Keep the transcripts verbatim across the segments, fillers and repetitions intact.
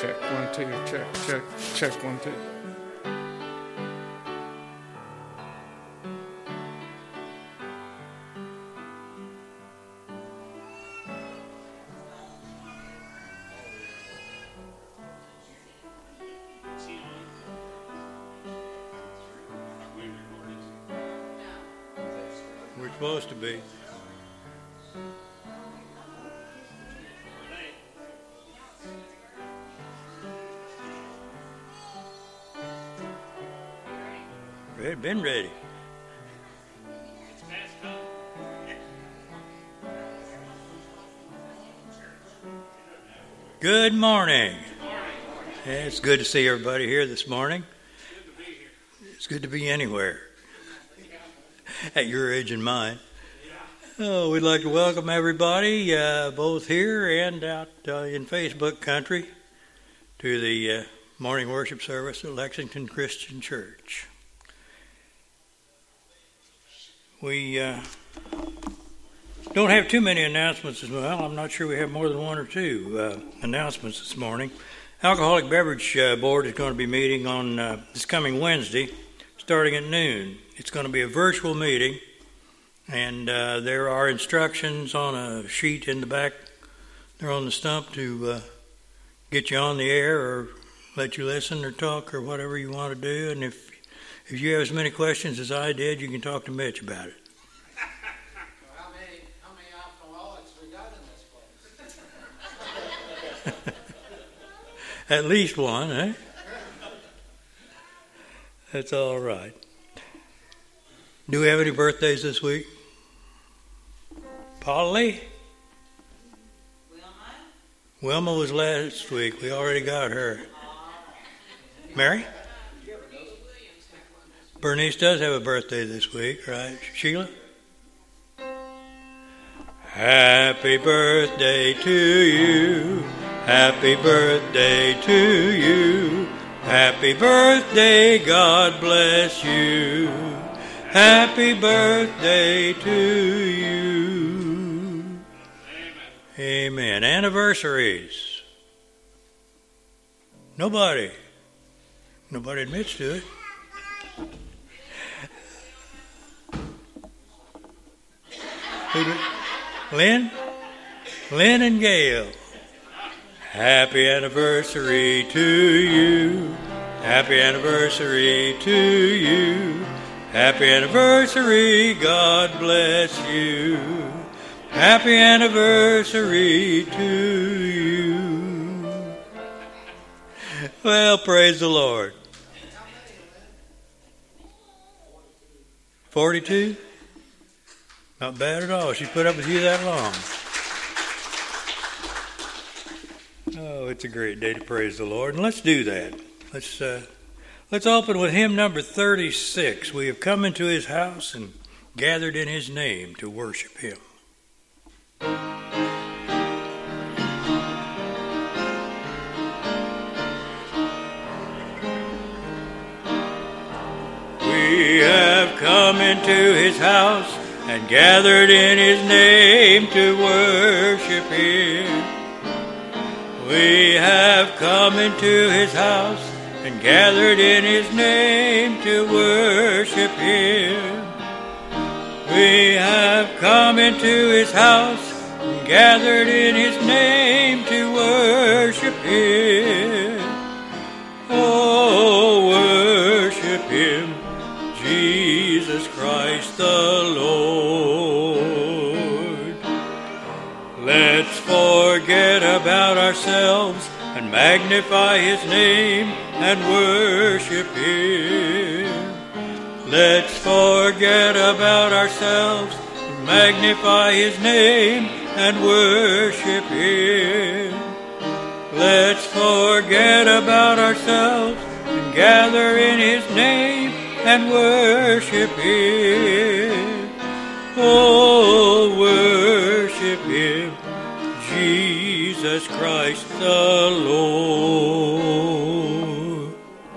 check, one, two, check, check, check, one, two. We're supposed to be. Ready, been ready. Good morning. Yeah, it's good to see everybody here this morning. It's good to be anywhere at your age and mine. Oh, we'd like to welcome everybody, uh, both here and out uh, in Facebook country, to the uh, morning worship service at Lexington Christian Church. We uh, don't have too many announcements as well. I'm not sure we have more than one or two uh, announcements this morning. Alcoholic Beverage uh, Board is going to be meeting on uh, this coming Wednesday, starting at noon. It's going to be a virtual meeting, and uh, there are instructions on a sheet in the back there on the stump to uh, get you on the air or let you listen or talk or whatever you want to do. And if if you have as many questions as I did, you can talk to Mitch about it. Well, how many, how many alcoholics we got in this place? At least one, eh? That's all right. Do we have any birthdays this week? Polly? Wilma? Wilma was last week. We already got her. Mary? Bernice does have a birthday this week, right? Sheila? Happy birthday to you. Happy birthday to you. Happy birthday, God bless you. Happy birthday to you. Amen. Amen. Anniversaries. Nobody. Nobody admits to it. Lynn? Lynn and Gail. Happy anniversary to you. Happy anniversary to you. Happy anniversary, God bless you. Happy anniversary to you. Well, praise the Lord. forty-two? Not bad at all. She put up with you that long. Oh, it's a great day to praise the Lord. And let's do that. Let's uh, let's open with hymn number thirty-six. We have come into his house and gathered in his name to worship him. We have come into his house and gathered in his name to worship him. We have come into his house and gathered in his name to worship him. We have come into his house and gathered in his name to worship him. Oh, worship him, Jesus Christ the Lord. Let's forget about ourselves and magnify his name and worship him. Let's forget about ourselves and magnify his name and worship him. Let's forget about ourselves and gather in his name and worship him. Oh, worship him, Jesus Christ the Lord.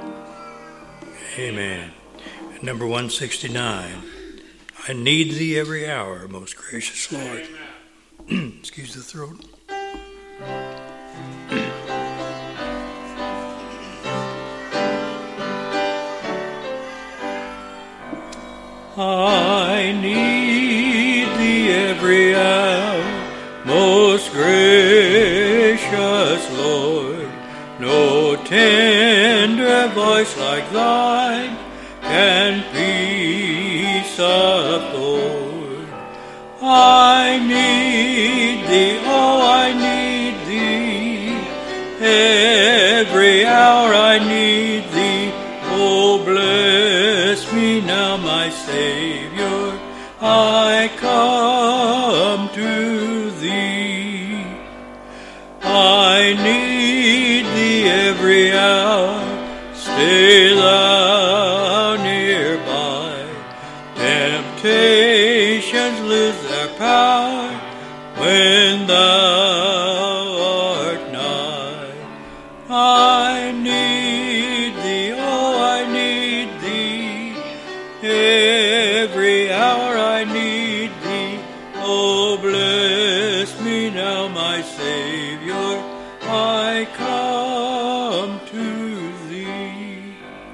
Amen. Number one sixty-nine. I need thee every hour, most gracious Lord. Excuse the throat. I need thee every hour, most gracious Lord. No tender voice like thine can peace afford. I need thee, oh, I need thee. Every hour I need thee. Oh, bless me now, my Savior. I come to thee. I need thee every hour. Stay thou nearby. Temptations lose their power when thou art nigh. I need thee, oh, I need thee. Every hour I need thee. Oh, bless me now, my Savior. I come to thee.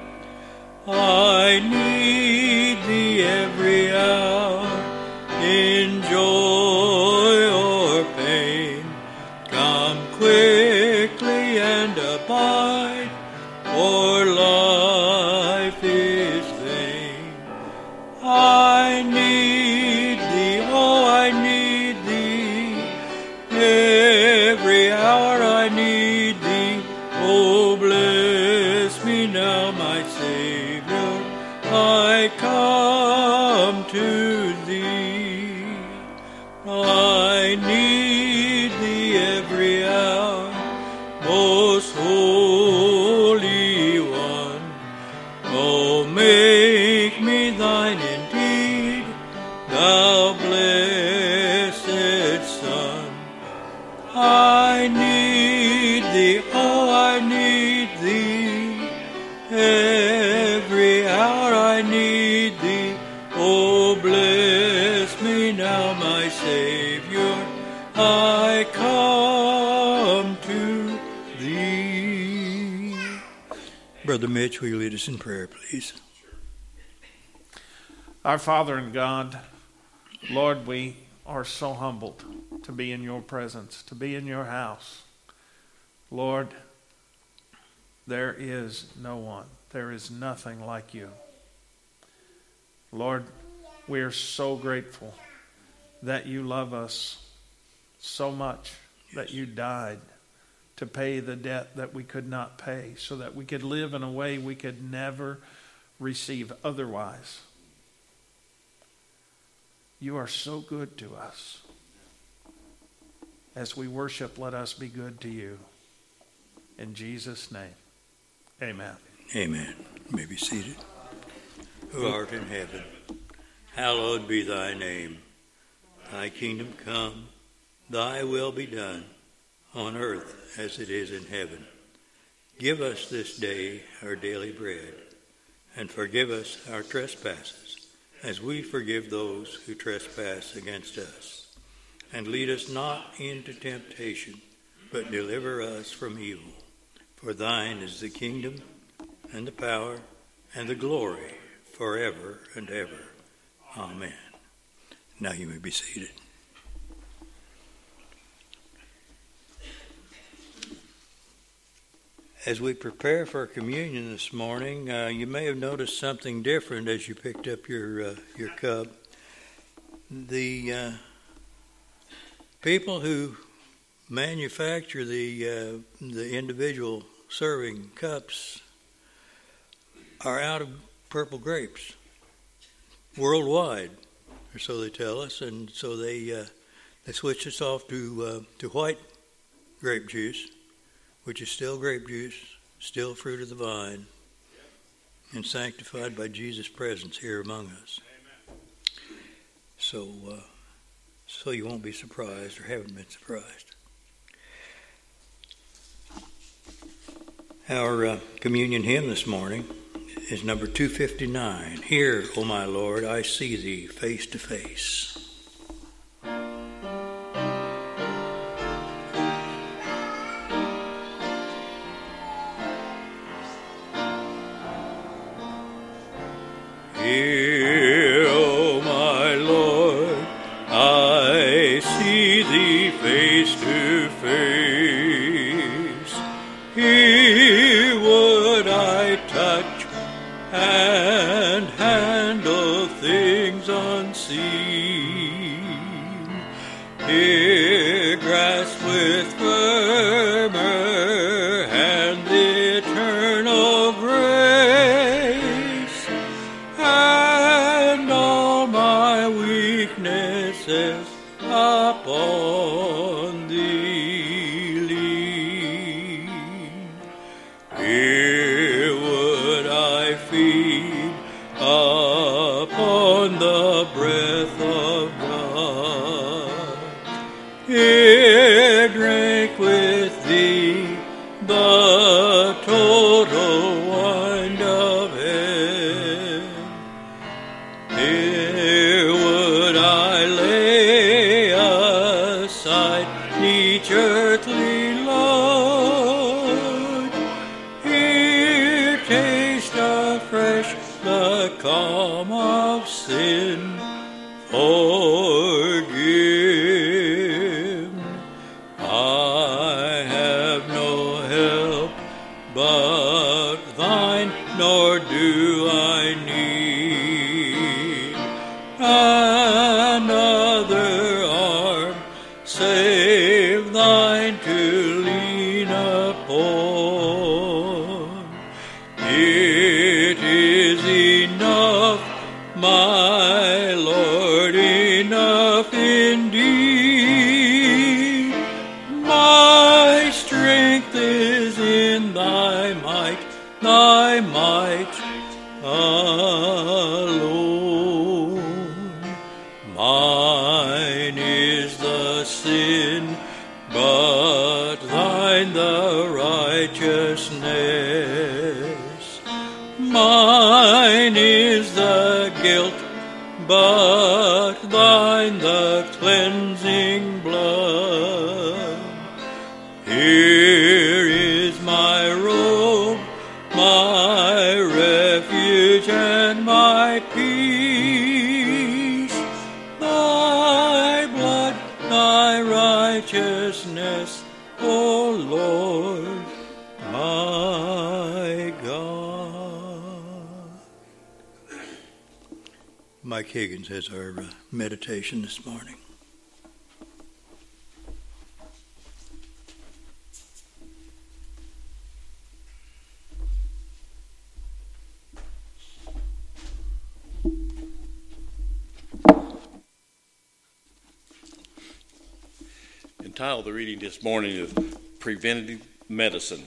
I need thee every hour, in joy or pain. Come quickly and abide, or life is vain. I need thee, oh, I need thee. Every hour I need thee. Oh, bless me now, my Savior. I come to thee. I need thee every hour, most holy one. Oh, make me thine indeed, thou blessed Son. I need thee, oh, I need thee. Every hour I need thee. Oh, bless me now, my Savior. I come to thee. Brother Mitch, will you lead us in prayer, please? Our Father and God, Lord, we are so humbled to be in your presence, to be in your house. Lord, there is no one. There is nothing like you. Lord, we are so grateful that you love us so much that you died to pay the debt that we could not pay, so that we could live in a way we could never receive otherwise. You are so good to us. As we worship, let us be good to you. In Jesus' name, amen. Amen. You may be seated. Who art in heaven, hallowed be thy name. Thy kingdom come, thy will be done, on earth as it is in heaven. Give us this day our daily bread, and forgive us our trespasses, as we forgive those who trespass against us. And lead us not into temptation, but deliver us from evil. For thine is the kingdom, and the power, and the glory, forever and ever. Amen. Now you may be seated. As we prepare for communion this morning, uh, you may have noticed something different as you picked up your uh, your cup. The uh, people who manufacture the uh, the individual serving cups are out of purple grapes worldwide, or so they tell us, and so they uh, they switched us off to uh, to white grape juice, which is still grape juice, still fruit of the vine, and sanctified by Jesus' presence here among us. Amen. So, uh, so you won't be surprised, or haven't been surprised. Our uh, communion hymn this morning is number two fifty-nine. Here, O my Lord, I see thee face to face. Here, I see thee face to face, here would I touch and handle things unseen, here grasp with firmer hand the eternal grace, and all my weaknesses upon thee lean. Here would I feed upon the breath of God, here drink with thee the total wine of heaven. Here would I lay aside each earthly load, here taste afresh the calm of sin forgiven. I have no help but thine, nor do I need another arm save thine to lean upon. It is enough, my Lord, enough indeed. My strength is in thy might, thy might alone. Mine is the sin, but thine the righteousness. Mine is the guilt, but thine the cleansing blood. Here is my robe, my refuge and my peace, thy blood, thy righteousness, O Lord, my God. Mike Higgins has our uh, meditation this morning. Entitled the reading this morning is Preventative Medicine.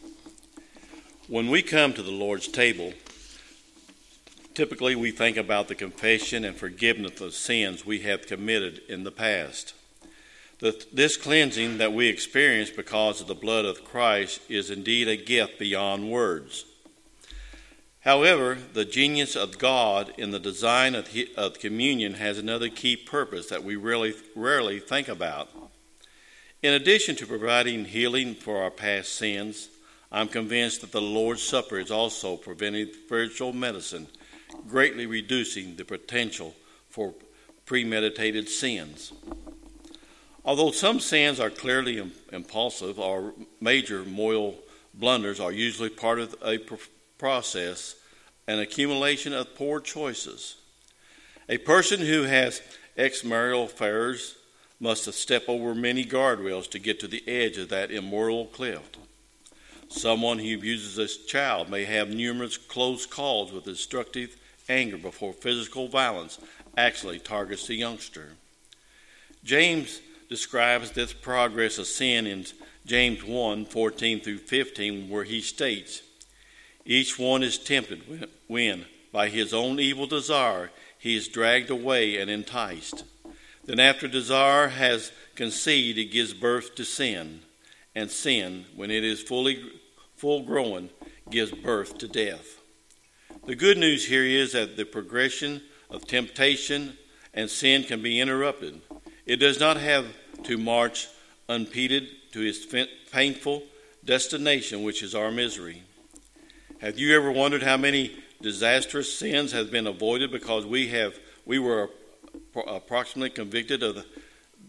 When we come to the Lord's table, typically we think about the confession and forgiveness of sins we have committed in the past. The, this cleansing that we experience because of the blood of Christ is indeed a gift beyond words. However, the genius of God in the design of, of communion has another key purpose that we really rarely think about. In addition to providing healing for our past sins, I'm convinced that the Lord's Supper is also preventive spiritual medicine, greatly reducing the potential for premeditated sins. Although some sins are clearly impulsive or major moral blunders are usually part of a process, an accumulation of poor choices. A person who has extramarital affairs must step over many guardrails to get to the edge of that immoral cliff. Someone who abuses a child may have numerous close calls with destructive anger before physical violence actually targets the youngster. James describes this progress of sin in James one, fourteen through fifteen, where he states, "Each one is tempted when, when, by his own evil desire, he is dragged away and enticed. Then after desire has conceived, it gives birth to sin. And sin, when it is fully full grown, gives birth to death." The good news here is that the progression of temptation and sin can be interrupted. It does not have to march unimpeded to its painful destination, which is our misery. Have you ever wondered how many disastrous sins have been avoided because we have we were approximately convicted of the,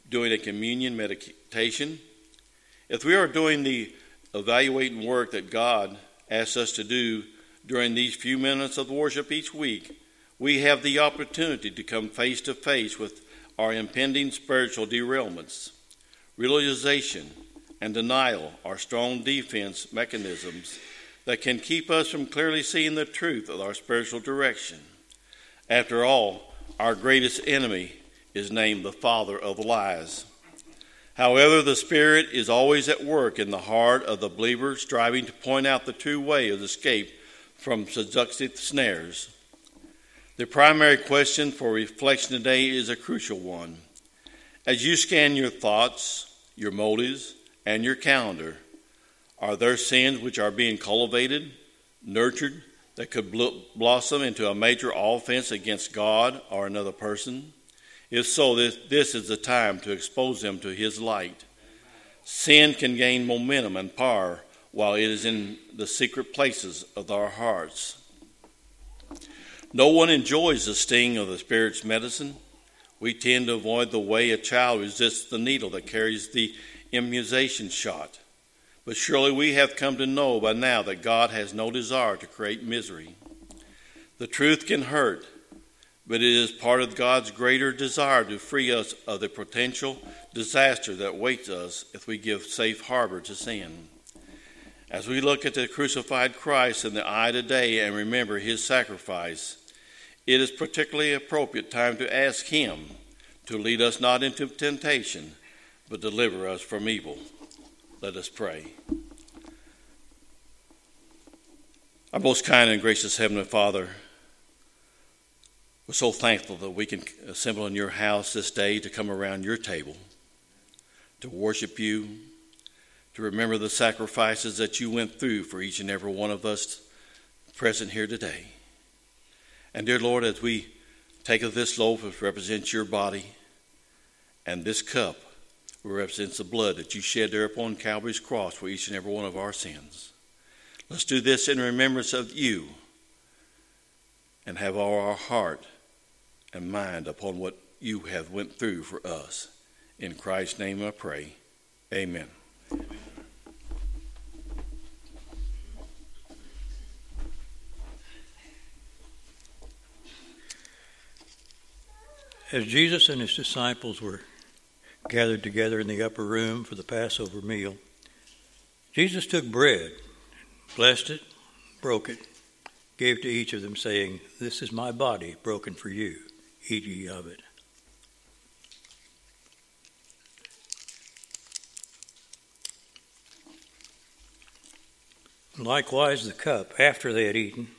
doing a communion meditation. If we are doing the evaluating work that God asks us to do during these few minutes of worship each week, we have the opportunity to come face to face with our impending spiritual derailments. Realization and denial are strong defense mechanisms that can keep us from clearly seeing the truth of our spiritual direction. After all, our greatest enemy is named the father of lies. However, the Spirit is always at work in the heart of the believer, striving to point out the true way of escape from seductive snares. The primary question for reflection today is a crucial one. As you scan your thoughts, your motives, and your calendar, are there sins which are being cultivated, nurtured, that could blossom into a major offense against God or another person? If so, this, this is the time to expose them to His light. Sin can gain momentum and power while it is in the secret places of our hearts. No one enjoys the sting of the Spirit's medicine. We tend to avoid the way a child resists the needle that carries the immunization shot. But surely we have come to know by now that God has no desire to create misery. The truth can hurt, but it is part of God's greater desire to free us of the potential disaster that awaits us if we give safe harbor to sin. As we look at the crucified Christ in the eye today and remember His sacrifice, it is particularly appropriate time to ask Him to lead us not into temptation, but deliver us from evil. Let us pray. Our most kind and gracious Heavenly Father, we're so thankful that we can assemble in your house this day to come around your table, to worship you, to remember the sacrifices that you went through for each and every one of us present here today. And dear Lord, as we take of this loaf, which represents your body, and this cup, which represents the blood that you shed there upon Calvary's cross for each and every one of our sins, let's do this in remembrance of you and have all our heart and mind upon what you have went through for us. In Christ's name I pray. Amen. As Jesus and his disciples were gathered together in the upper room for the Passover meal, Jesus took bread, blessed it, broke it, gave to each of them, saying, "This is my body broken for you. Eat ye of it." Likewise, the cup, after they had eaten,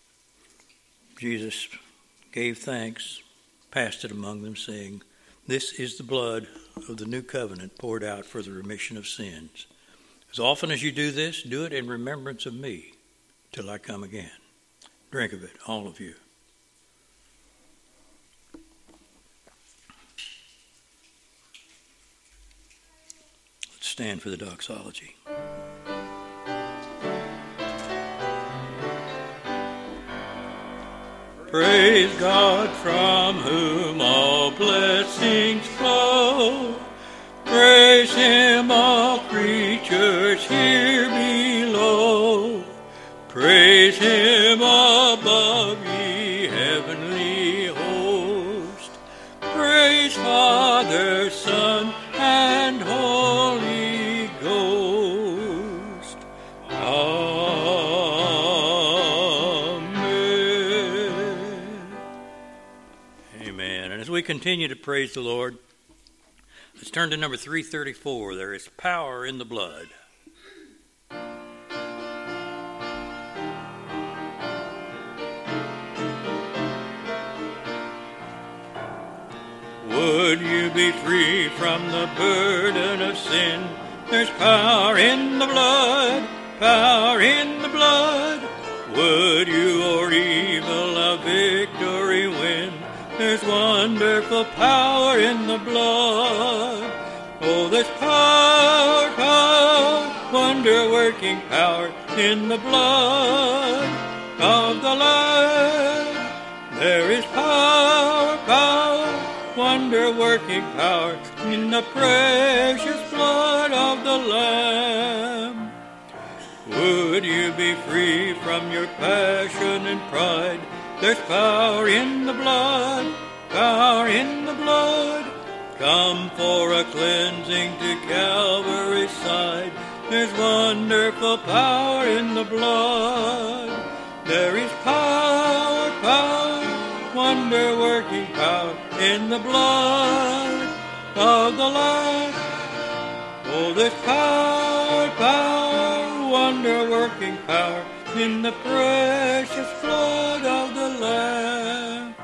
Jesus gave thanks, passed it among them, saying, "This is the blood of the new covenant poured out for the remission of sins. As often as you do this, do it in remembrance of me till I come again." Drink of it, all of you. Let's stand for the doxology. Praise God, from whom all blessings flow. Praise Him, all creatures here below. Praise Him above, ye heavenly host. Praise Father, Son, and Holy Ghost. Amen. Amen. And as we continue to praise the Lord, let's turn to number three thirty-four. There is power in the blood. Would you be free from the burden of sin? There's power in the blood, power in the blood. Would you o'er evil a victory win? There's wonderful power in the blood. Oh, there's power, power, wonder-working power in the blood of the Lamb. There is power, power, wonder-working power in the precious blood of the Lamb. Would you be free from your passion and pride? There's power in the blood, power in the blood. Come for a cleansing to Calvary's side. There's wonderful power in the blood. There is power, power, wonder-working power in the blood of the Lamb. Oh, there's power, power, wonder-working power in the precious blood of the Lamb.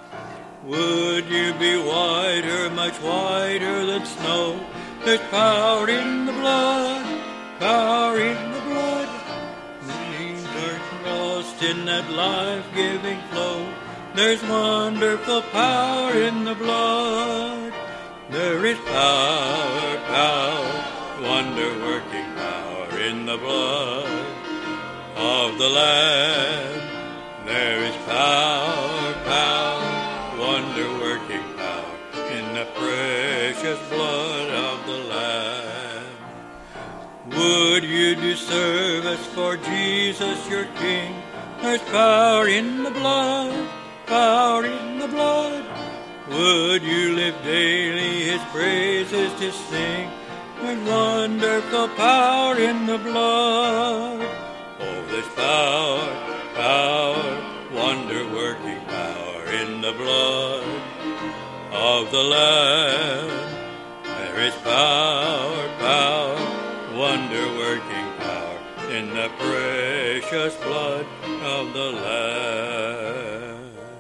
Would you be whiter, much whiter than snow? There's power in the blood, power in the blood. Dreams are lost in that life-giving flow. There's wonderful power in the blood. There is power, power, wonder-working power in the blood of the Lamb. There is power, power, wonder-working power in the precious blood of the Lamb. Would you do service for Jesus your King? There's power in the blood, power in the blood. Would you live daily his praises to sing? There's wonderful power in the blood. Oh, there's power, power, wonder-working power in the blood of the Lamb. There is power, power, wonder-working power in the precious blood of the Lamb.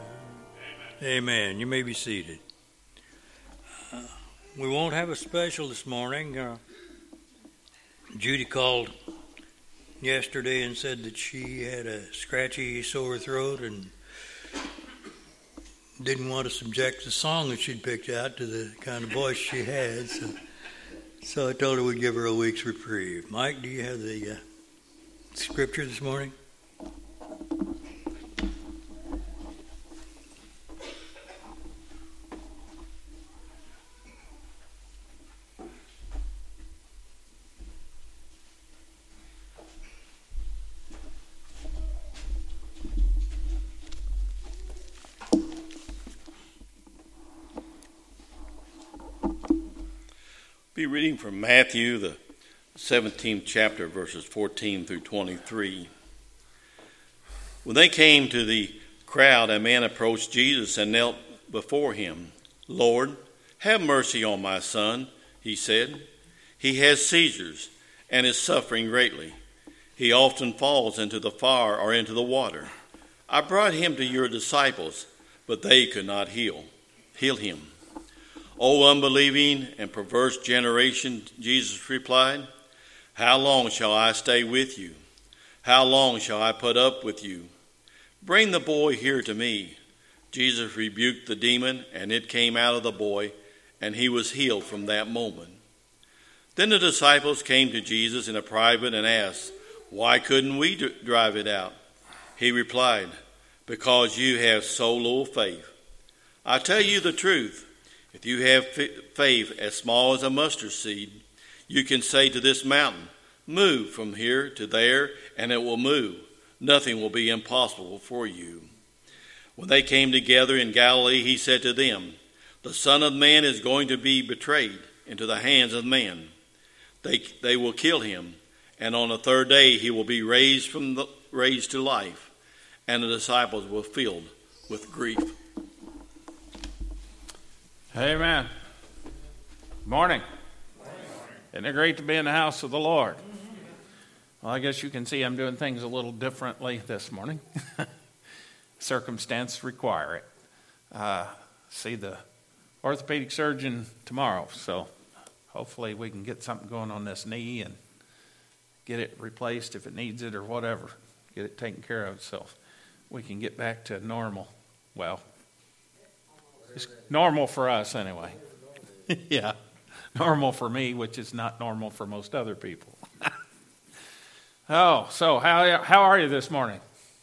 Amen. You may be seated. Uh, we won't have a special this morning. Uh, Judy called yesterday and said that she had a scratchy, sore throat and didn't want to subject the song that she'd picked out to the kind of voice she had. So, so I told her we'd give her a week's reprieve. Mike, do you have the uh, scripture this morning? Be reading from Matthew, the seventeenth chapter, verses fourteen through twenty-three. When they came to the crowd, a man approached Jesus and knelt before him. "Lord, have mercy on my son," he said. "He has seizures and is suffering greatly. He often falls into the fire or into the water. I brought him to your disciples, but they could not heal, heal him." "O unbelieving and perverse generation," Jesus replied, "how long shall I stay with you? How long shall I put up with you? Bring the boy here to me." Jesus rebuked the demon, and it came out of the boy, and he was healed from that moment. Then the disciples came to Jesus in a private and asked, "Why couldn't we drive it out?" He replied, "Because you have so little faith. I tell you the truth. If you have faith as small as a mustard seed, you can say to this mountain, 'Move from here to there,' and it will move. Nothing will be impossible for you." When they came together in Galilee, he said to them, "The Son of Man is going to be betrayed into the hands of men. They, they will kill him, and on the third day he will be raised from the, raised to life." And the disciples were filled with grief. Amen. Morning. Isn't it great to be in the house of the Lord? Well, I guess you can see I'm doing things a little differently this morning. Circumstances require it. Uh, see the orthopedic surgeon tomorrow, so hopefully we can get something going on this knee and get it replaced if it needs it or whatever. Get it taken care of so we can get back to normal. Well, it's normal for us anyway. Yeah, normal for me, which is not normal for most other people. Oh, so how how are you this morning?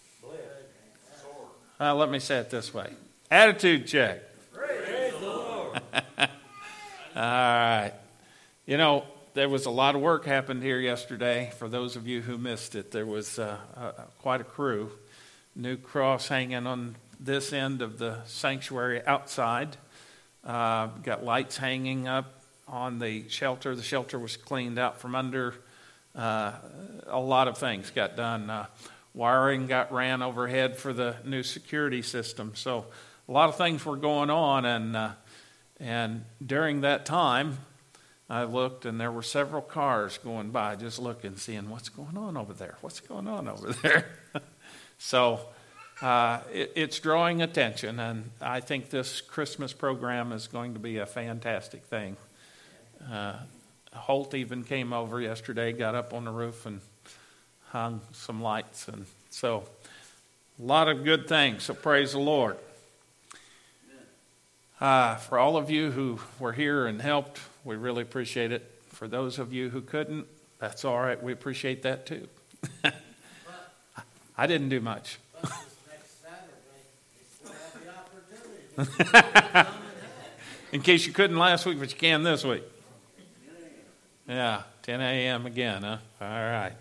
Uh, let me say it this way. Attitude check. Praise the Lord. All right. You know, there was a lot of work happened here yesterday. For those of you who missed it, there was uh, uh, quite a crew. New cross hanging on this end of the sanctuary outside. Uh, got lights hanging up on the shelter. The shelter was cleaned out from under. Uh, a lot of things got done. Uh, wiring got ran overhead for the new security system. So a lot of things were going on, and uh, and during that time, I looked, and there were several cars going by, just looking, seeing what's going on over there. What's going on over there? So uh, it, it's drawing attention, and I think this Christmas program is going to be a fantastic thing. Uh, Holt even came over yesterday, got up on the roof and hung some lights, and so a lot of good things. So praise the Lord. Uh, for all of you who were here and helped, we really appreciate it. For those of you who couldn't, that's all right. We appreciate that too. I didn't do much. In case you couldn't last week, but you can this week. Yeah, ten a.m. again, huh? All right.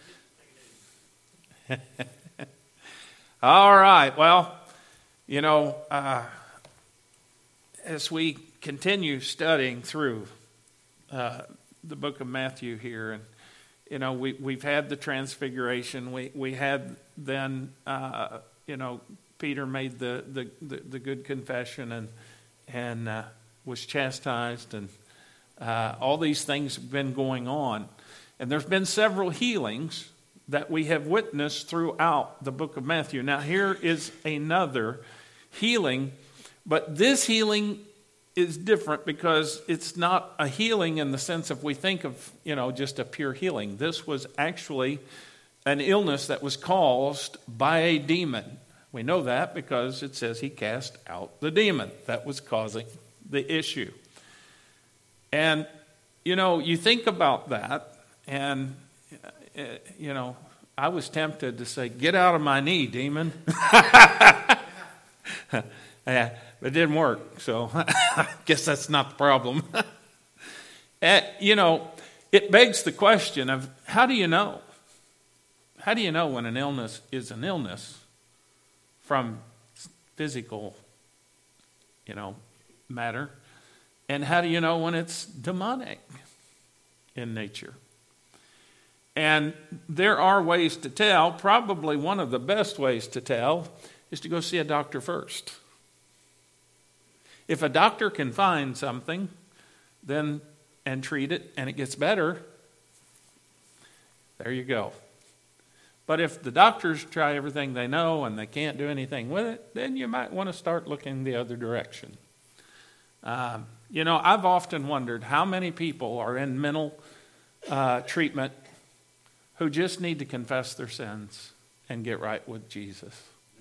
All right. Well, you know, uh, as we continue studying through uh, the book of Matthew here, and you know, we we've had the transfiguration. We we had then, uh, you know, Peter made the the, the, the good confession and and uh, was chastised, and uh, all these things have been going on, and there's been several healings that we have witnessed throughout the book of Matthew. Now here is another healing, but this healing is different because it's not a healing in the sense of we think of, you know, just a pure healing. This was actually an illness that was caused by a demon. We know that because it says he cast out the demon that was causing the issue. And, you know, you think about that, and, uh, you know, I was tempted to say, get out of my knee, demon. Yeah, but it didn't work, so I guess that's not the problem. uh, you know, it begs the question of how do you know? How do you know when an illness is an illness from physical, you know, matter? And how do you know when it's demonic in nature? And there are ways to tell. Probably one of the best ways to tell is to go see a doctor first. If a doctor can find something, then and treat it, and it gets better, there you go. But if the doctors try everything they know and they can't do anything with it, then you might want to start looking the other direction. Um, you know, I've often wondered how many people are in mental uh, treatment who just need to confess their sins and get right with Jesus.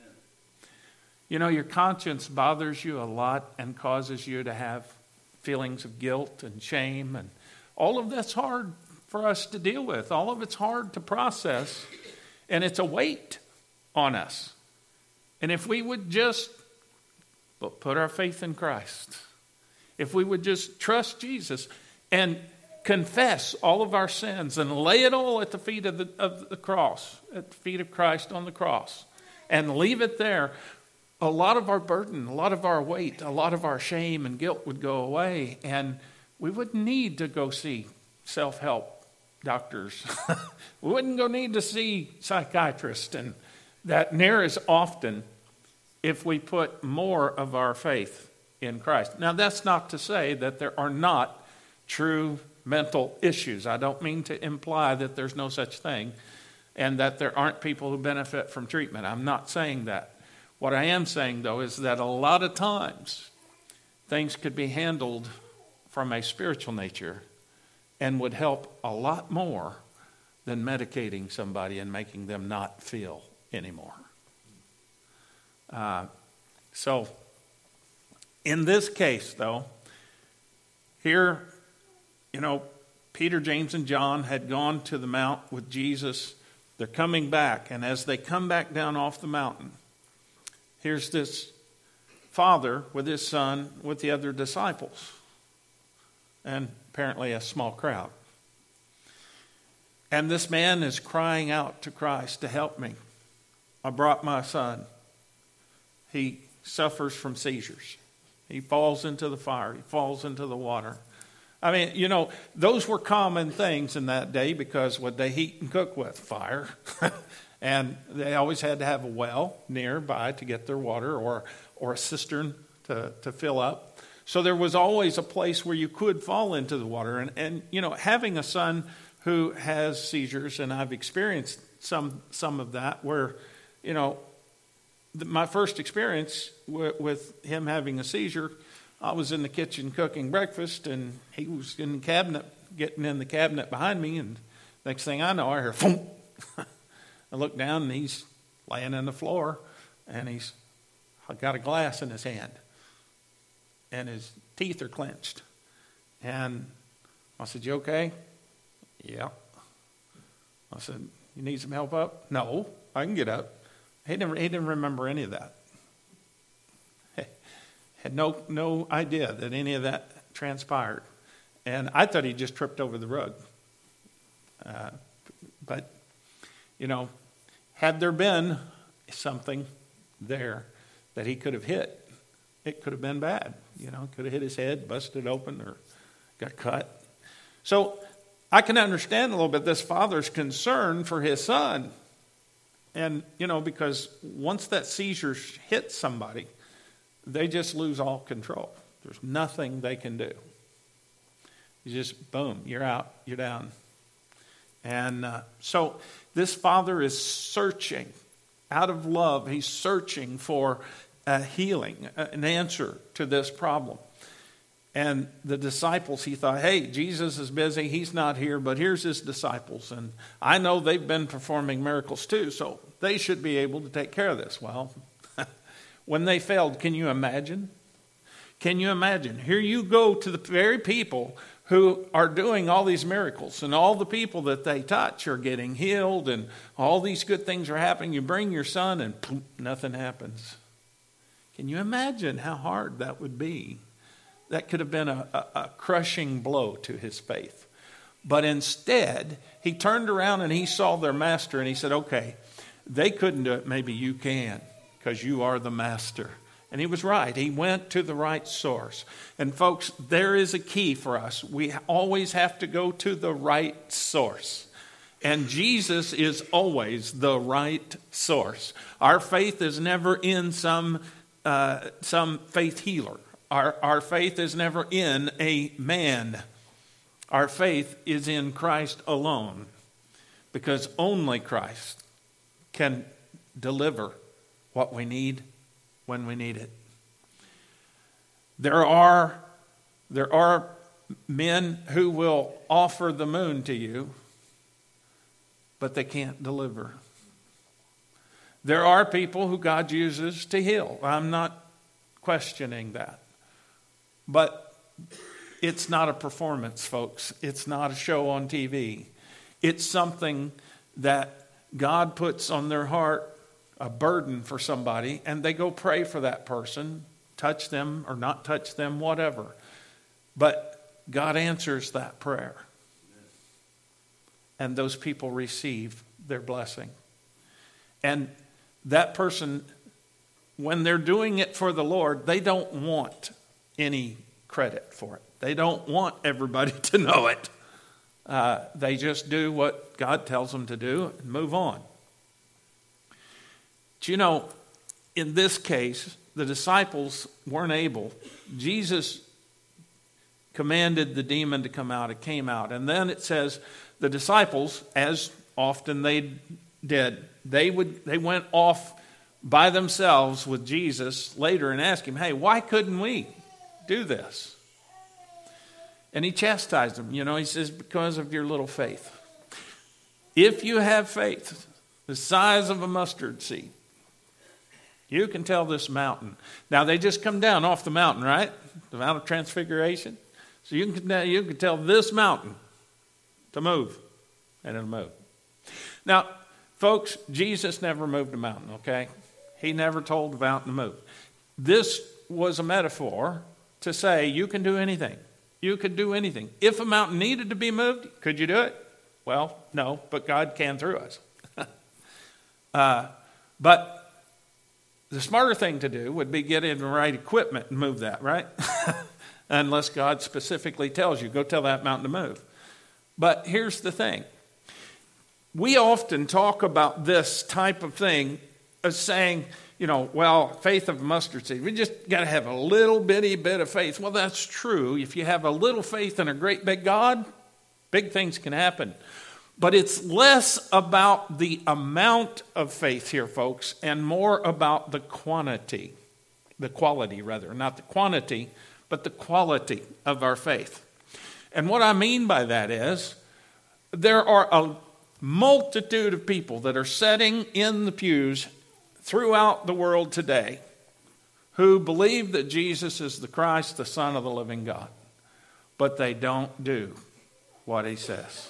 You know, your conscience bothers you a lot and causes you to have feelings of guilt and shame, and all of that's hard for us to deal with. All of it's hard to process, and it's a weight on us. And if we would just put our faith in Christ, if we would just trust Jesus and confess all of our sins and lay it all at the feet of the, of the cross, at the feet of Christ on the cross, and leave it there, a lot of our burden, a lot of our weight, a lot of our shame and guilt would go away, and we wouldn't need to go see self-help doctors. We wouldn't go need to see psychiatrists, and that near as often if we put more of our faith in Christ. Now, that's not to say that there are not true mental issues. I don't mean to imply that there's no such thing and that there aren't people who benefit from treatment. I'm not saying that. What I am saying, though, is that a lot of times things could be handled from a spiritual nature and would help a lot more than medicating somebody and making them not feel anymore. Uh, so, in this case, though, here, you know, Peter, James, and John had gone to the mount with Jesus. They're coming back, and as they come back down off the mountain, here's this father with his son with the other disciples. and apparently a small crowd. And this man is crying out to Christ to help me. I brought my son. He suffers from seizures. He falls into the fire. He falls into the water. I mean, you know, those were common things in that day because what they heat and cook with, fire. And they always had to have a well nearby to get their water, or or a cistern to, to fill up. So there was always a place where you could fall into the water. And, and you know, having a son who has seizures, and I've experienced some some of that, where, you know, the, my first experience w- with him having a seizure, I was in the kitchen cooking breakfast, and he was in the cabinet, getting in the cabinet behind me, and next thing I know, I hear, thump. I look down, and he's laying on the floor, and he's got a glass in his hand, and his teeth are clenched. And I said, "You okay?" "Yeah." I said, "You need some help up?" "No, I can get up." He didn't, he didn't remember any of that. Had no no idea that any of that transpired. And I thought he just tripped over the rug. Uh, but, you know, had there been something there that he could have hit, it could have been bad. You know, could have hit his head, busted open, or got cut. So I can understand a little bit this father's concern for his son. And, you know, because once that seizure hits somebody, they just lose all control. There's nothing they can do. You just, boom, you're out, you're down. And uh, so this father is searching, out of love, he's searching for a healing, an answer to this problem. And the disciples, he thought, hey, Jesus is busy, he's not here, but here's his disciples. And I know they've been performing miracles too, so they should be able to take care of this. Well, when they failed, can you imagine? Can you imagine? Here you go to the very people who are doing all these miracles, and all the people that they touch are getting healed, and all these good things are happening. You bring your son, and poof, nothing happens. Can you imagine how hard that would be? That could have been a, a, a crushing blow to his faith. But instead, he turned around and he saw their master, and he said, okay, they couldn't do it, maybe you can, because you are the master. And he was right. He went to the right source. And folks, there is a key for us. We always have to go to the right source. And Jesus is always the right source. Our faith is never in some uh, some faith healer. Our, our faith is never in a man. Our faith is in Christ alone. Because only Christ can deliver what we need when we need it. There are, there are men who will offer the moon to you, but they can't deliver. There are people who God uses to heal. I'm not questioning that. But it's not a performance, folks. It's not a show on T V. It's something that God puts on their heart, a burden for somebody, and they go pray for that person, touch them or not touch them, whatever. But God answers that prayer. And those people receive their blessing. And that person, when they're doing it for the Lord, they don't want any credit for it. They don't want everybody to know it. Uh, they just do what God tells them to do and move on. But you know, in this case, the disciples weren't able. Jesus commanded the demon to come out. It came out. And then it says the disciples, as often they did, they would they went off by themselves with Jesus later and asked him, hey, why couldn't we do this? And he chastised them. You know, he says, because of your little faith. If you have faith the size of a mustard seed, you can tell this mountain. Now, they just come down off the mountain, right? The Mount of Transfiguration. So you can, you can tell this mountain to move, and it'll move. Now, folks, Jesus never moved a mountain, okay? He never told the mountain to move. This was a metaphor to say you can do anything. You could do anything. If a mountain needed to be moved, could you do it? Well, no, but God can through us. uh, but the smarter thing to do would be get in the right equipment and move that, right? Unless God specifically tells you, go tell that mountain to move. But here's the thing. We often talk about this type of thing as saying, you know, well, faith of a mustard seed. We just got to have a little bitty bit of faith. Well, that's true. If you have a little faith in a great big God, big things can happen. But it's less about the amount of faith here, folks, and more about the quantity, the quality rather, not the quantity, but the quality of our faith. And what I mean by that is there are a multitude of people that are sitting in the pews throughout the world today who believe that Jesus is the Christ, the Son of the living God, but they don't do what he says.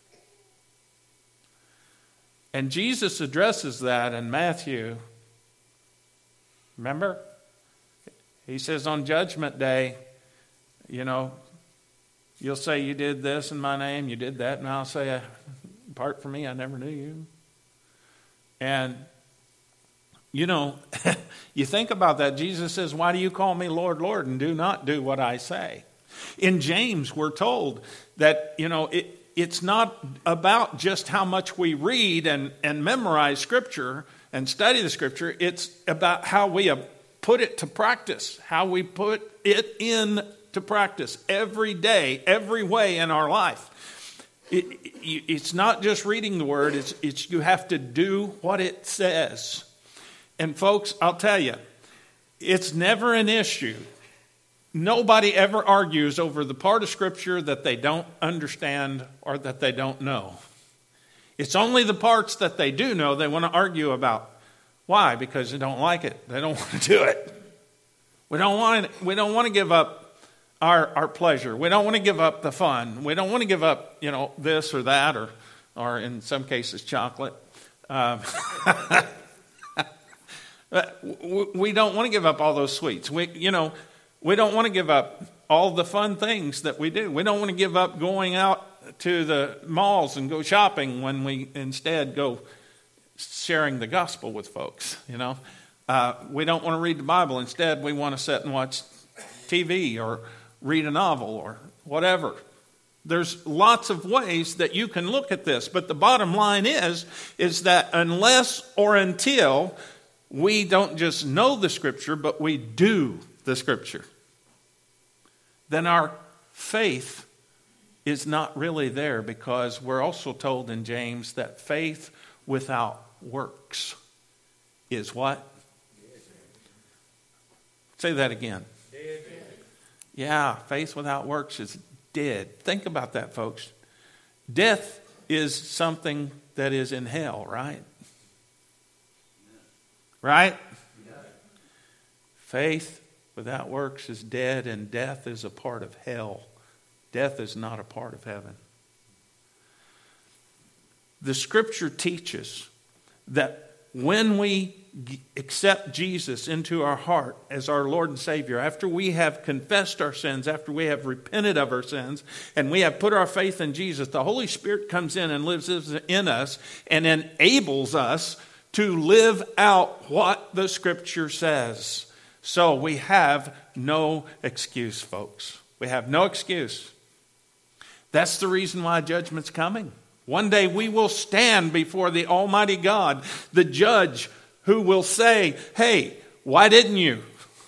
And Jesus addresses that in Matthew. Remember? He says on Judgment Day, you know, you'll say you did this in my name, you did that, and I'll say, apart from me, I never knew you. And you know, you think about that. Jesus says, why do you call me Lord, Lord, and do not do what I say? In James, we're told that, you know, it, it's not about just how much we read and, and memorize Scripture and study the Scripture. It's about how we put it to practice, how we put it into practice every day, every way in our life. It, it, it's not just reading the Word. It's, it's you have to do what it says. And folks, I'll tell you, it's never an issue. Nobody ever argues over the part of Scripture that they don't understand or that they don't know. It's only the parts that they do know they want to argue about. Why? Because they don't like it. They don't want to do it. We don't want, we don't want to give up our, our pleasure. We don't want to give up the fun. We don't want to give up, you know, this or that, or, or in some cases, chocolate. Um, We don't want to give up all those sweets. We, you know, we don't want to give up all the fun things that we do. We don't want to give up going out to the malls and go shopping when we instead go sharing the gospel with folks. You know, uh, we don't want to read the Bible. Instead, we want to sit and watch T V or read a novel or whatever. There's lots of ways that you can look at this, but the bottom line is, is that unless or until we don't just know the Scripture, but we do the Scripture, then our faith is not really there, because we're also told in James that faith without works is what? Say that again. Dead. Yeah, faith without works is dead. Think about that, folks. Death is something that is in hell, right? Right? Yeah. Faith without works is dead, and death is a part of hell. Death is not a part of heaven. The Scripture teaches that when we accept Jesus into our heart as our Lord and Savior, after we have confessed our sins, after we have repented of our sins, and we have put our faith in Jesus, the Holy Spirit comes in and lives in us and enables us to live out what the Scripture says. So we have no excuse, folks. We have no excuse. That's the reason why judgment's coming. One day we will stand before the Almighty God, the judge, who will say, hey, why didn't you?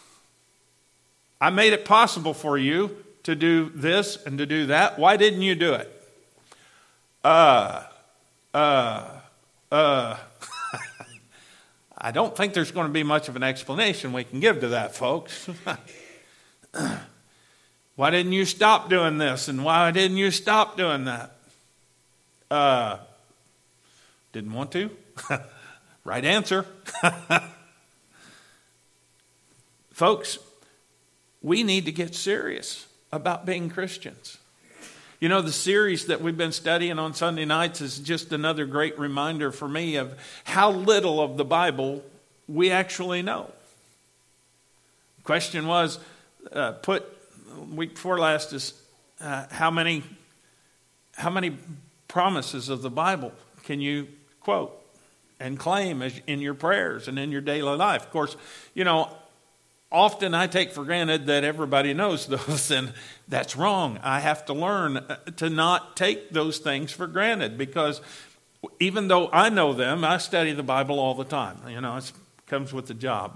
I made it possible for you to do this and to do that. Why didn't you do it? Uh, uh, uh... I don't think there's going to be much of an explanation we can give to that, folks. Why didn't you stop doing this? And why didn't you stop doing that? Uh, didn't want to. Right answer. Folks, we need to get serious about being Christians. You know, the series that we've been studying on Sunday nights is just another great reminder for me of how little of the Bible we actually know. The question was uh, put week before last is, uh, how many how many promises of the Bible can you quote and claim as in your prayers and in your daily life? Of course, you know, often I take for granted that everybody knows those, and that's wrong. I have to learn to not take those things for granted, because even though I know them, I study the Bible all the time. You know, it comes with the job.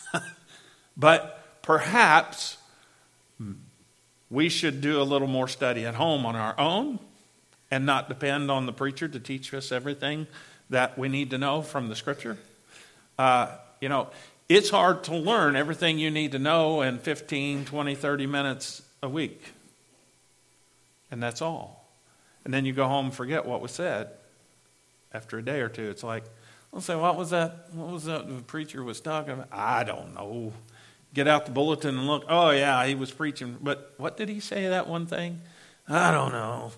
But perhaps we should do a little more study at home on our own and not depend on the preacher to teach us everything that we need to know from the Scripture. Uh, you know, it's hard to learn everything you need to know in fifteen, twenty, thirty minutes a week. And that's all. And then you go home and forget what was said after a day or two. It's like, I'll say, what was that? What was that the preacher was talking about? I don't know. Get out the bulletin and look. Oh, yeah, he was preaching. But what did he say, that one thing? I don't know.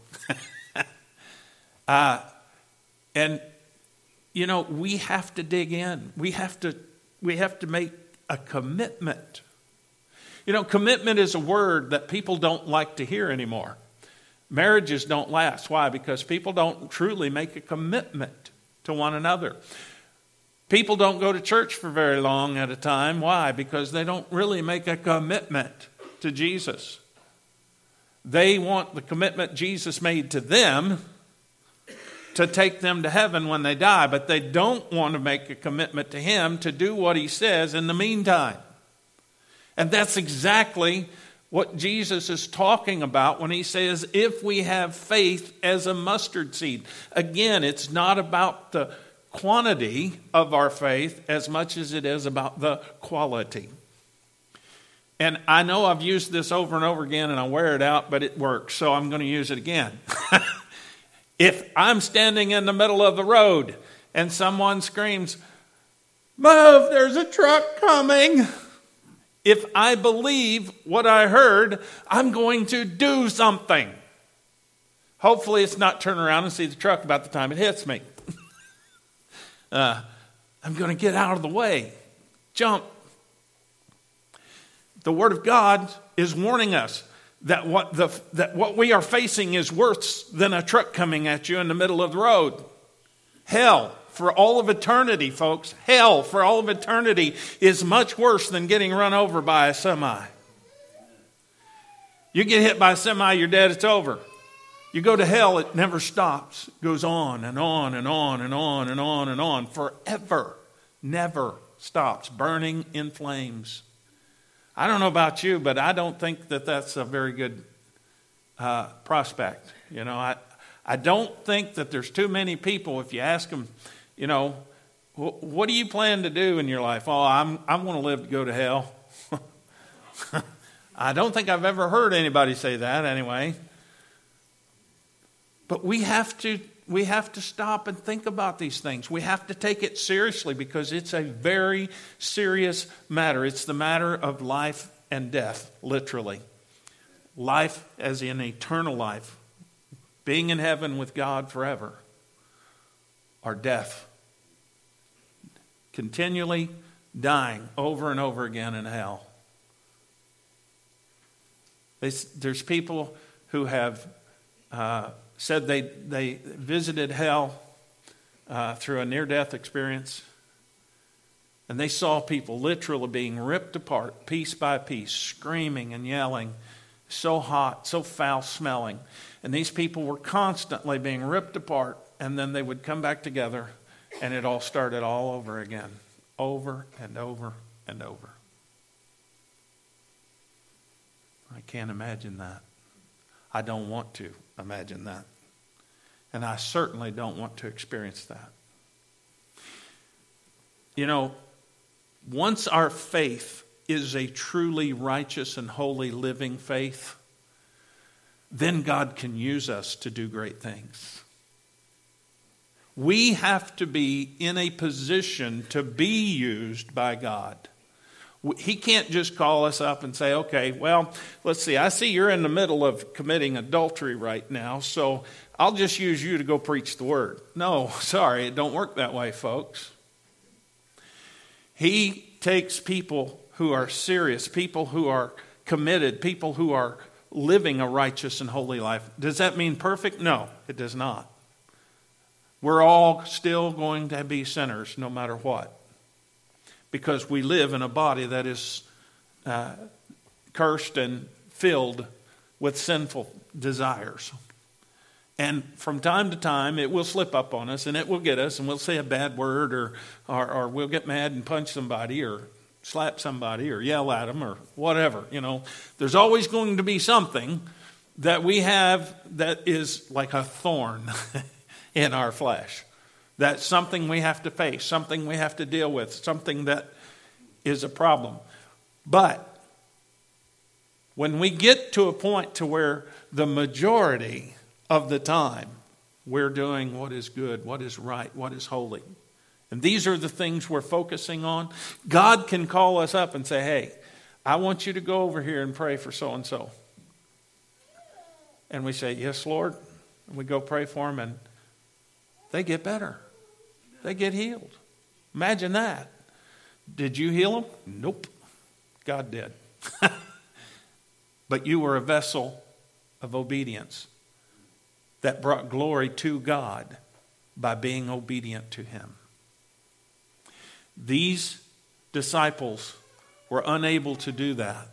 uh, and, you know, we have to dig in. We have to, we have to make a commitment. You know, commitment is a word that people don't like to hear anymore. Marriages don't last. Why? Because people don't truly make a commitment to one another. People don't go to church for very long at a time. Why? Because they don't really make a commitment to Jesus. They want the commitment Jesus made to them to take them to heaven when they die, but they don't want to make a commitment to Him to do what He says in the meantime. And that's exactly what Jesus is talking about when He says, if we have faith as a mustard seed. Again, it's not about the quantity of our faith as much as it is about the quality. And I know I've used this over and over again and I wear it out, but it works, so I'm going to use it again. If I'm standing in the middle of the road and someone screams, "Move, there's a truck coming," if I believe what I heard, I'm going to do something. Hopefully it's not turn around and see the truck about the time it hits me. Uh, I'm going to get out of the way. Jump. The Word of God is warning us that what the that what we are facing is worse than a truck coming at you in the middle of the road. Hell for all of eternity, folks. Hell for all of eternity is much worse than getting run over by a semi. You get hit by a semi, you're dead, it's over. You go to hell, it never stops. It goes on and on and on and on and on and on. Forever. Never stops. Burning in flames. I don't know about you, but I don't think that that's a very good uh, prospect. You know, I, I don't think that there's too many people, if you ask them, you know, what do you plan to do in your life? Oh, I'm, I'm going to live to go to hell. I don't think I've ever heard anybody say that anyway. But we have to we have to stop and think about these things. We have to take it seriously because it's a very serious matter. It's the matter of life and death, literally. Life as in eternal life, being in heaven with God forever, or death. Continually dying over and over again in hell. There's people who have uh, said they, they visited hell uh, through a near-death experience. And they saw people literally being ripped apart piece by piece, screaming and yelling, so hot, so foul-smelling. And these people were constantly being ripped apart, and then they would come back together, and it all started all over again, over and over and over. I can't imagine that. I don't want to imagine that. And I certainly don't want to experience that. You know, once our faith is a truly righteous and holy living faith, then God can use us to do great things. We have to be in a position to be used by God. He can't just call us up and say, okay, well, let's see, I see you're in the middle of committing adultery right now, so I'll just use you to go preach the word. No, sorry, it don't work that way, folks. He takes people who are serious, people who are committed, people who are living a righteous and holy life. Does that mean perfect? No, it does not. We're all still going to be sinners no matter what, because we live in a body that is uh, cursed and filled with sinful desires. And from time to time, it will slip up on us, and it will get us, and we'll say a bad word, or, or, or we'll get mad and punch somebody, or slap somebody, or yell at them, or whatever. You know, there's always going to be something that we have that is like a thorn in our flesh. That's something we have to face, something we have to deal with, something that is a problem. But when we get to a point to where the majority of the time we're doing what is good, what is right, what is holy, and these are the things we're focusing on, God can call us up and say, hey, I want you to go over here and pray for so-and-so. And we say, yes, Lord. And we go pray for them, and they get better. They get healed. Imagine that. Did you heal them? Nope. God did. But you were a vessel of obedience that brought glory to God by being obedient to Him. These disciples were unable to do that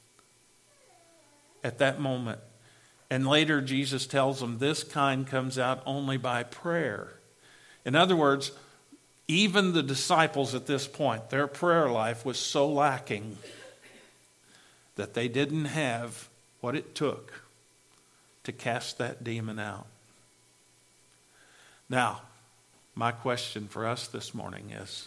at that moment. And later Jesus tells them this kind comes out only by prayer. In other words, even the disciples at this point, their prayer life was so lacking that they didn't have what it took to cast that demon out. Now, my question for us this morning is,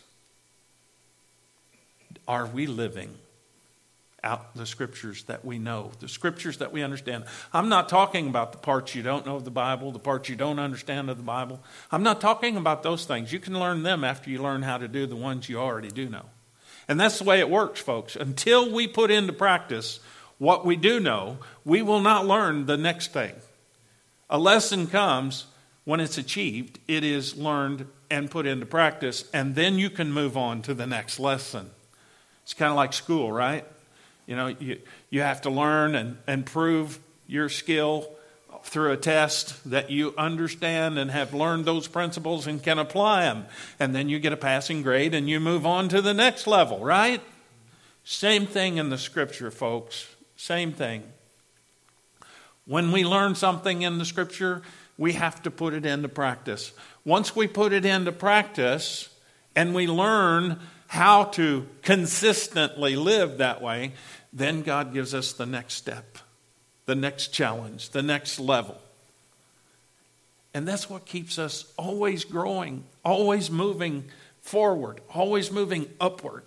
are we living out the scriptures that we know, the scriptures that we understand? I'm not talking about the parts you don't know of the Bible, the parts you don't understand of the Bible. I'm not talking about those things. You can learn them after you learn how to do the ones you already do know. And that's the way it works, folks. Until we put into practice what we do know, we will not learn the next thing. A lesson comes when it's achieved. It is learned and put into practice, and then you can move on to the next lesson. It's kind of like school, right? You know, you, you have to learn and, and prove your skill through a test that you understand and have learned those principles and can apply them. And then you get a passing grade and you move on to the next level, right? Same thing in the scripture, folks. Same thing. When we learn something in the scripture, we have to put it into practice. Once we put it into practice and we learn how to consistently live that way, then God gives us the next step, the next challenge, the next level. And that's what keeps us always growing, always moving forward, always moving upward.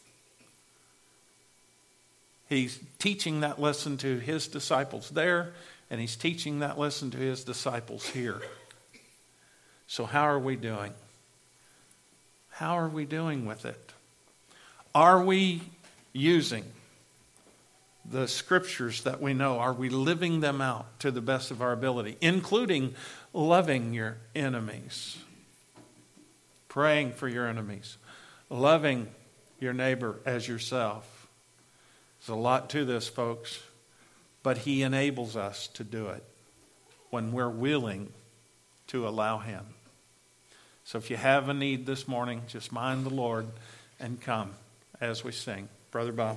He's teaching that lesson to his disciples there, and he's teaching that lesson to his disciples here. So how are we doing? How are we doing with it? Are we using the scriptures that we know? Are we living them out to the best of our ability, including loving your enemies, praying for your enemies, loving your neighbor as yourself? There's a lot to this, folks, but he enables us to do it when we're willing to allow him. So if you have a need this morning, just mind the Lord and come as we sing. Brother Bob.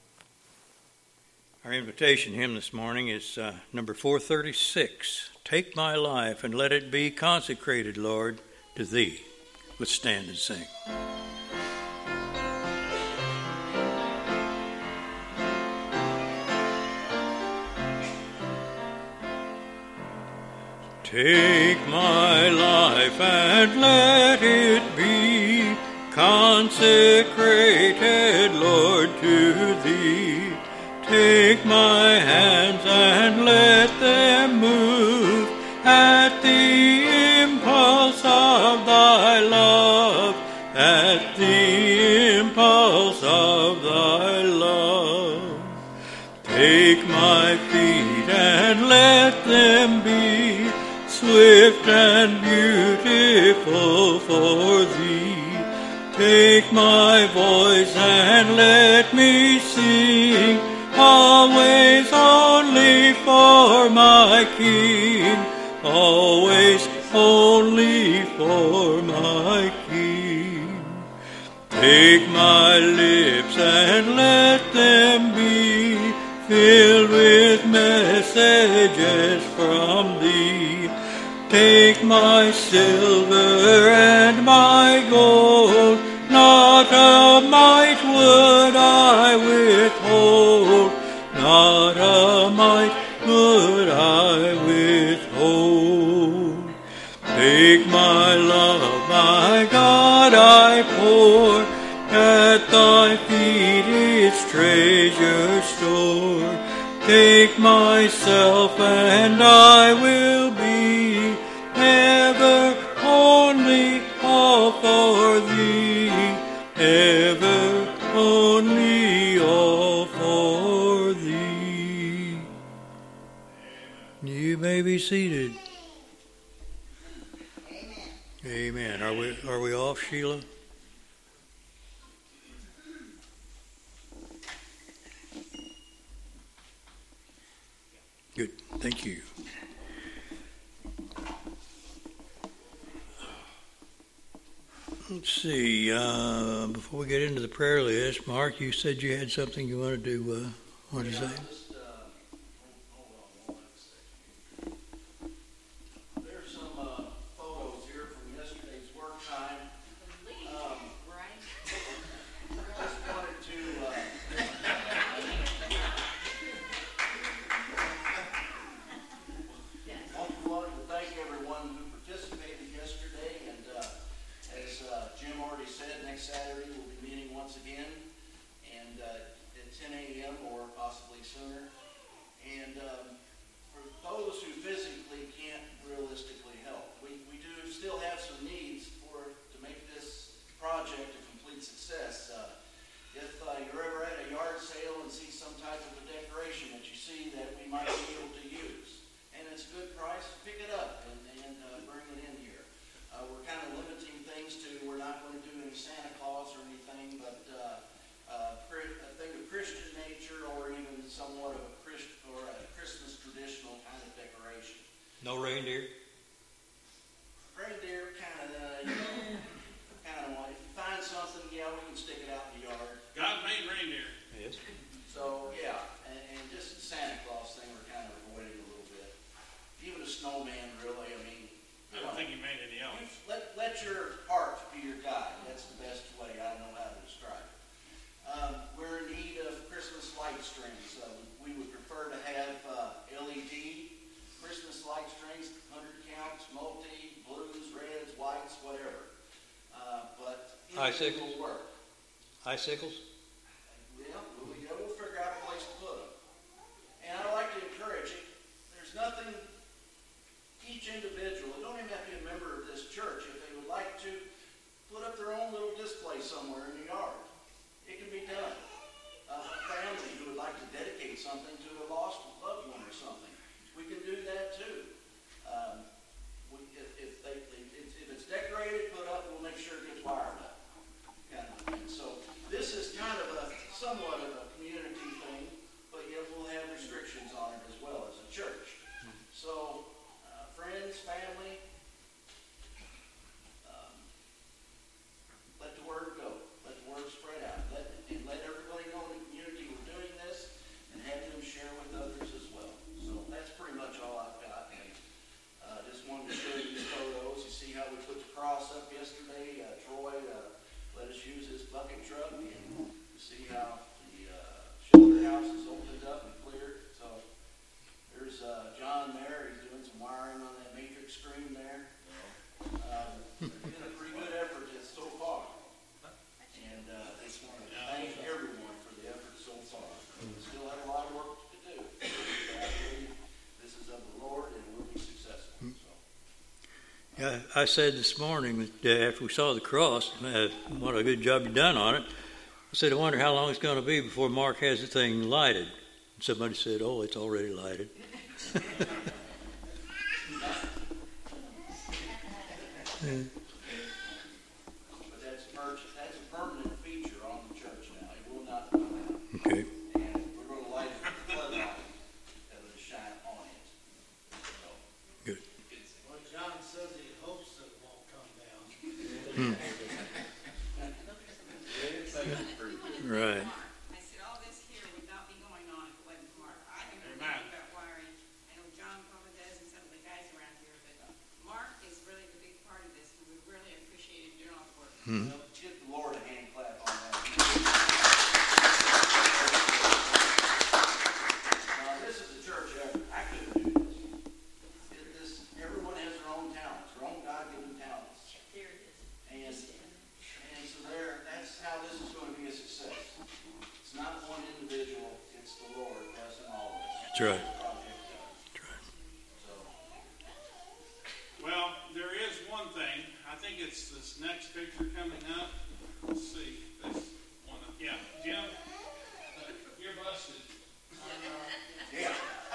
Our invitation hymn this morning is uh, number four thirty-six. Take my life and let it be consecrated, Lord, to thee. Let's stand and sing. Take my life and let it be consecrated, Lord, to thee. Take my hands and let them move at the impulse of thy love, at the impulse of thy love. Take my feet and let them be swift and beautiful for thee. Take my voice and let me sing, always only for my King, always only for my King. Take my lips and let them be filled with messages from Thee. Take my silver and my gold, not a mite would I withhold, not a mite would I withhold. Take my love, my God, I pour at Thy feet its treasure store. Take myself and I will be ever only all for Thee, ever only all for Thee. You may be seated. Amen. Are we are we off, Sheila? Good. Thank you. Let's see. Uh, before we get into the prayer list, Mark, you said you had something you wanted to uh, wanted to say. Just, uh, hold on one second. There's some uh, photos here from yesterday's work time. Um, just wanted to uh, wanted to thank everyone who participated yesterday, and uh, as uh, Jim already said, next Saturday we'll be meeting once again, and uh, at ten a.m. or possibly sooner. And um, for those who physically can't realistically help, we, we do still have some needs for to make this project a complete success. Uh, if uh, you're ever at a yard sale and see some type of a decoration that you see that we might be able to use, and it's a good price, pick it up and, and uh, bring it in here. Uh, we're kind of limiting things to, we're not going to do any Santa Claus or anything, but uh, uh, a thing of Christian nature, or even somewhat of a Christ or a Christmas traditional kind of decoration. No reindeer. Reindeer, kind of, uh, you know, kind of like, if you find something, yeah, we can stick it out in the yard. God made reindeer. Yes. So, yeah, and, and just the Santa Claus thing, we're kind of avoiding a little bit. Even a snowman, really, I mean, I don't think he made any else. you- let, let your heart be your guide. That's the best way I know how to describe it. Um, we're in need of Christmas light strings. Uh, we would prefer to have uh, L E D Christmas light strings, one hundred counts, multi, blues, reds, whites, whatever. Uh, but anything Icicles? will work. Icicles. Yeah, we'll, yeah, we'll figure out a place to put them. And I like to encourage it. There's nothing, each individual, they don't even have to be a member of this church, if they would like to put up their own little display somewhere in the yard, it can be done. Uh, a family who would like to dedicate something to a lost loved one or something, we can do that too. Um, we, if, if, they, if, if it's decorated, put up, we'll make sure it gets wired up. Kind of thing. So this is kind of a somewhat of a community thing, but yet we'll have restrictions on it as well as a church. So uh, friends, family, um, let the word go. Let the word spread out. Let, and let everybody know in the community we're doing this, and have them share with others as well. So that's pretty much all I've got. And, uh, just wanted to show you these photos. You see how we put the cross up yesterday. Uh, Troy uh, let us use his bucket truck, and you see how the uh, shelter house is opened up and cleared. So there's uh, John there. He's doing some wiring on that matrix screen there. Um, been a pretty good effort so far. And uh, I just want to thank everyone for the effort so far. We still have a lot of work to do. But I believe this is of the Lord, and we'll be successful. So. Yeah, I said this morning that uh, after we saw the cross, uh, what a good job you done on it. I said, I wonder how long it's going to be before Mark has the thing lighted. And somebody said, oh, it's already lighted. Yeah. But that's, per- that's a permanent feature on the church now. It will not come out. Okay. And we're going to light the floodlight that will shine John says he hopes it won't come down. Right. I said, all this here would not be going on if it wasn't for Mark. I have been thinking about wiring. I know John probably does and some of the guys around here, but Mark is really the big part of this, and we really appreciate him doing all the work. Hmm. Well, give the Lord a hand clap on that. Now, this is a church effort. I couldn't do this. It, this. Everyone has their own talents, their own God-given talents. There it is. And, and so there, that's how this is going to be a success. It's not one individual, it's the Lord blessing all of us. That's right. Project done. So, Well, there is one thing. I think it's this next picture coming up. Let's see. This one. Yeah, Jim, you're busted. yeah.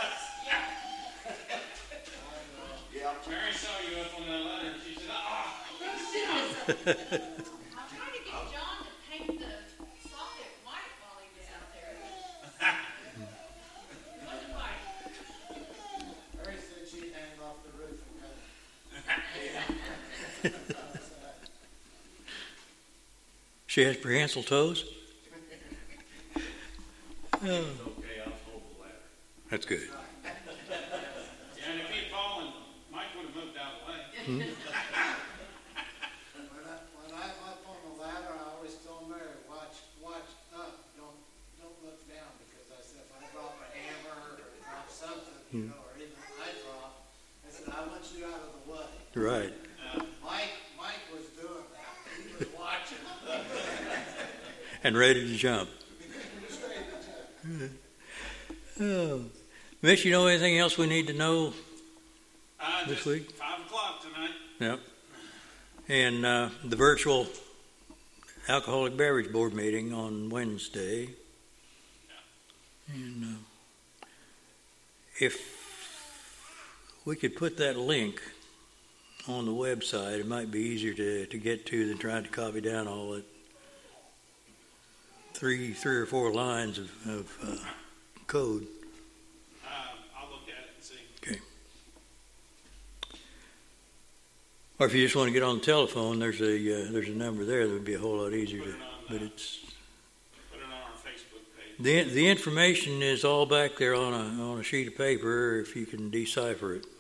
Yeah. Mary saw you up on that ladder and she said, ah. I'm trying to get John to paint the socket white while he was out there. It wasn't white. Mary said she'd hang off the roof and cut it. She has prehensile toes? Oh, Okay, I'll hold the ladder. that's good. Yeah, and if he'd fallen, Mike would have moved out of the way. When I, when I'm up on the ladder, I always tell Mary, watch, watch up, don't, don't look down, because I said, if I drop a hammer or drop something, you know, or even I drop, I said, I want you out of the way. Right. Mike, Mike was doing that, he was watching. And ready to jump. Oh. Mitch, you know anything else we need to know? Uh, This just week? Five o'clock tonight. Yep. And uh, the virtual alcoholic beverage board meeting on Wednesday. And uh, if we could put that link on the website, it might be easier to, to get to than trying to copy down all that three three or four lines of, of uh, code. Uh, I'll look at it and see. Okay. Or if you just want to get on the telephone, there's a uh, there's a number there that would be a whole lot easier Put to. it on, But uh, it's Put it on our Facebook page. the the information is all back there on a on a sheet of paper if you can decipher it.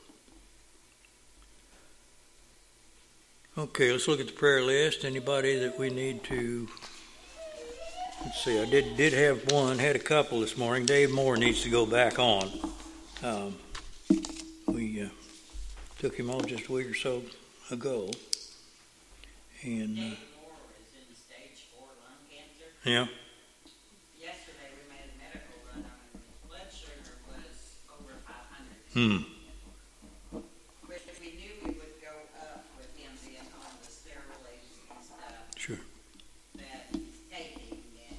Okay, let's look at the prayer list. Anybody that we need to? Let's see. I did did have one. Had a couple this morning. Dave Moore needs to go back on. Um, we uh, took him on just a week or so ago, and uh, David Moore is in stage four lung cancer. yeah. Yesterday we made a medical run on him. His blood sugar was over five hundred. Hmm. Which we knew we would go up with him being on the steroids and stuff Sure. that he's taking. And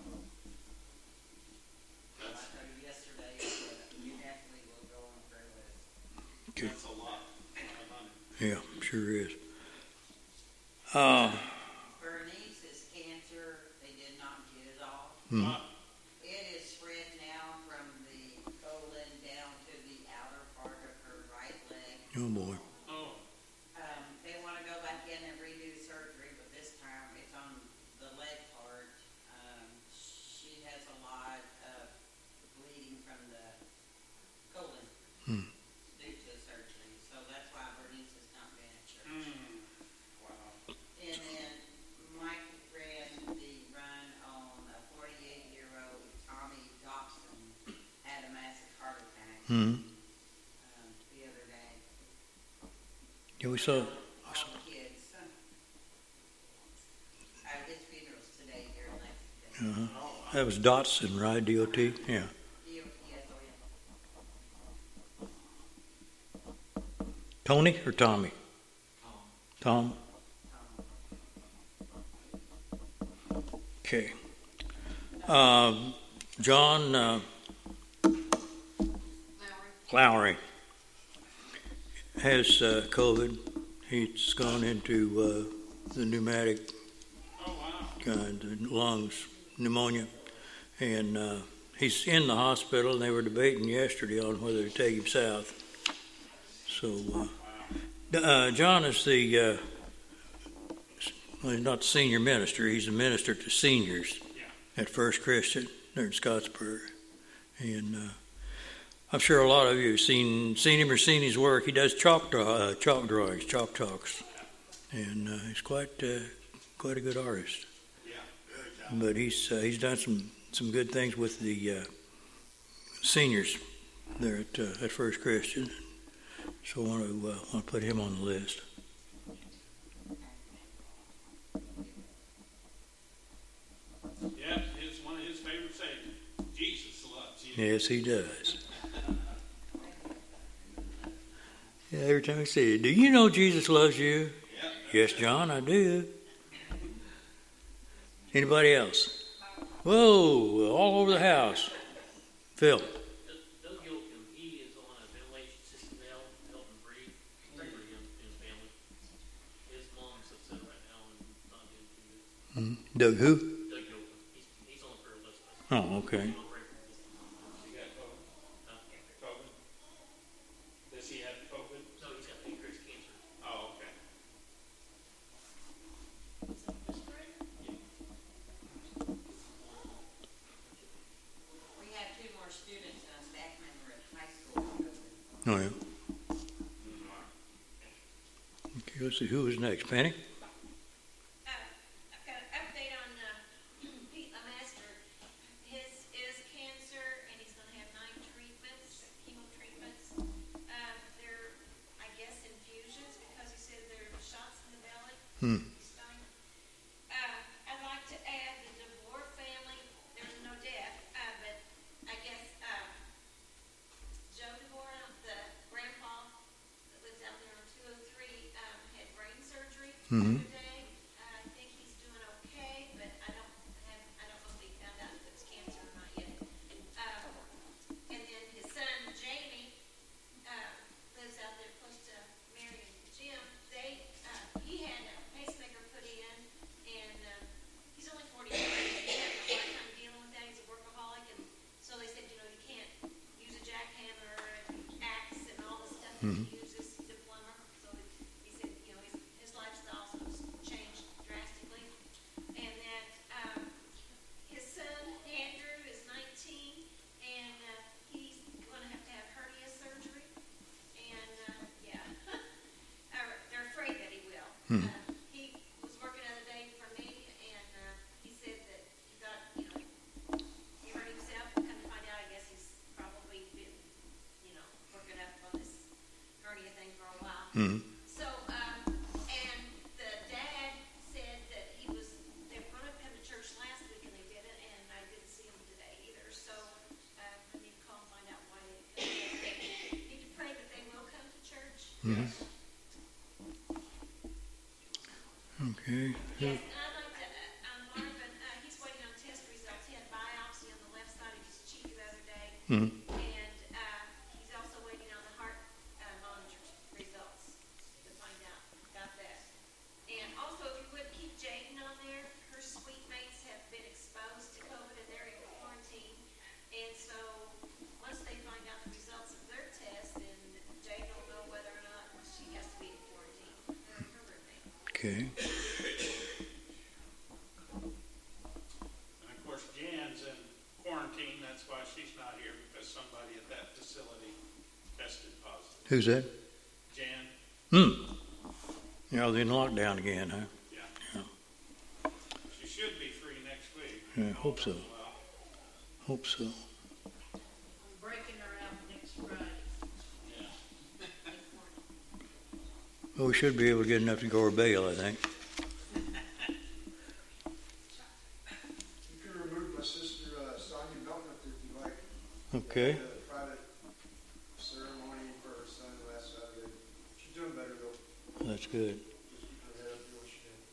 I told you yesterday that you definitely will go on the prayer list. Okay. That's a lot. five hundred. Yeah, sure is. Uh, Bernice's cancer, they did not get it all. hmm. Uh, It is spread now from the colon down to the outer part of her right leg. Oh boy. oh, Um, they want to go back in and redo surgery, but this time it's on the leg part. Um, she has a lot of bleeding from the colon Hmm. due to the surgery, so that's why Bernice has not been at church. mm, wow. And then Mike ran the run on a forty-eight-year-old Tommy Dobson had a massive heart attack Hmm. um, the other day. Yeah, we saw. All the kids. Uh, his funeral's today here in Lexington. Uh-huh. That was Dotson, right? D O T. Yeah. D O T S O N. Tony or Tommy? Tom. Okay. Um, John uh, Lowry has uh, COVID. He's gone into uh, the pneumatic Oh, wow. kind of lungs pneumonia, and uh, he's in the hospital. And they were debating yesterday on whether to take him south. So uh, Uh, John is the, uh, well, he's not the senior minister. He's a minister to seniors at First Christian there in Scottsburg. And uh, I'm sure a lot of you have seen seen him or seen his work. He does chalk draw, uh, chalk drawings, chalk talks, and uh, he's quite uh, quite a good artist. But he's uh, he's done some, some good things with the uh, seniors there at uh, at First Christian. So I want to uh, want to put him on the list. Yeah, it's one of his favorite sayings. Jesus loves you. Yes, he does. Yeah, every time I say, "Do you know Jesus loves you?" Yeah. Yes, John, I do. Anybody else? Whoa, all over the house. Phil. Doug Gilpin, he is on a ventilation system now, helping breathe. Pray for him and his family. His mom's upset right now and not doing too good. Mm-hmm. Doug who? Doug Gilpin, he's, he's on the prayer list. Oh, okay. I'll pray for him. He got COVID? Uh, COVID? Does he have COVID? no, he's got pancreas cancer. Oh, okay. We have two more students and a staff member at high school. Oh, yeah. Okay, let's see. Who was next? Penny? Uh, I've got an update on uh, Pete Lamaster. His is cancer, and he's going to have nine treatments, chemo treatments. Uh, they're, I guess, infusions because he said they're shots in the belly. Hmm. He's dying. Uh, I'd like to add the DeVore family. There's no death, uh, but I guess uh, Joe DeVore, the grandpa that lives out there on two oh three, um, had brain surgery Mhm. the other day. Uh, I think he's doing okay, but I don't have, I don't know if he found out if it's cancer or not yet. Um, and then his son Jamie uh, lives out there close to Mary and Jim. They uh, he had a pacemaker put in, and uh, he's only forty-five. He had a hard time dealing with that. He's a workaholic, and so they said, you know, you can't use a jackhammer and axe and all the stuff that he uses to plumber. So he said, you know, his, his lifestyle changed drastically. And then um, his son Andrew is nineteen, and uh, he's going to have to have hernia surgery. And uh, yeah, Or they're afraid that he will. Hmm. Uh, he was working the other day for me, and uh, he said that he got, you know, he hurt himself. Come to find out, I guess he's probably been, you know, working up on this hernia thing for a while. Hmm. So, um, and the dad said that he was, they were going to come to church last week and they didn't, and I didn't see him today either. So, uh, I need to call and find out why they didn't. Need to pray that they will come to church. Mhm. Okay. Yes, and I'd like to, uh, um, Marvin, uh, he's waiting on test results. He had biopsy on the left side of his cheek the other day. Mhm. And, uh, he's also waiting on the heart, uh, monitor results to find out about that. And also, if you would keep Jaden on there, her suite mates have been exposed to COVID and they're in quarantine. And so, once they find out the results of their test, then Jaden will know whether or not she has to be in quarantine. Her and her roommate. Okay. And of course, Jan's in quarantine. That's why she's not here, because somebody at that facility tested positive. Who's that? Jan? Hmm. Yeah, they're in lockdown again, huh? Yeah. Yeah. She should be free next week. Yeah, I hope so. Well, Hope so. I'm breaking her out next Friday. yeah. Well, we should be able to get enough to go our bail, I think. You can remove my sister, uh, Sonia Belknap if you like. Okay. We had a private ceremony for her son last Saturday. She's doing better though. That's good. Just keep her head up, do what she can.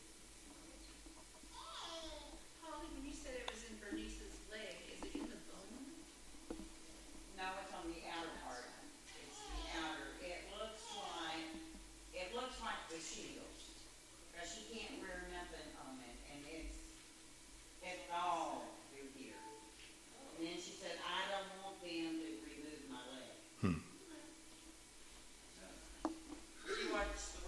Holly, when you said it was in Bernice's leg, is it in the bone? No, it's on the outer part. It's the outer. It looks like, it looks like the shields. Cause she can't wear nothing on it, and it's, it's all through here. And then she said, I don't want them to remove my leg. Hmm. She watched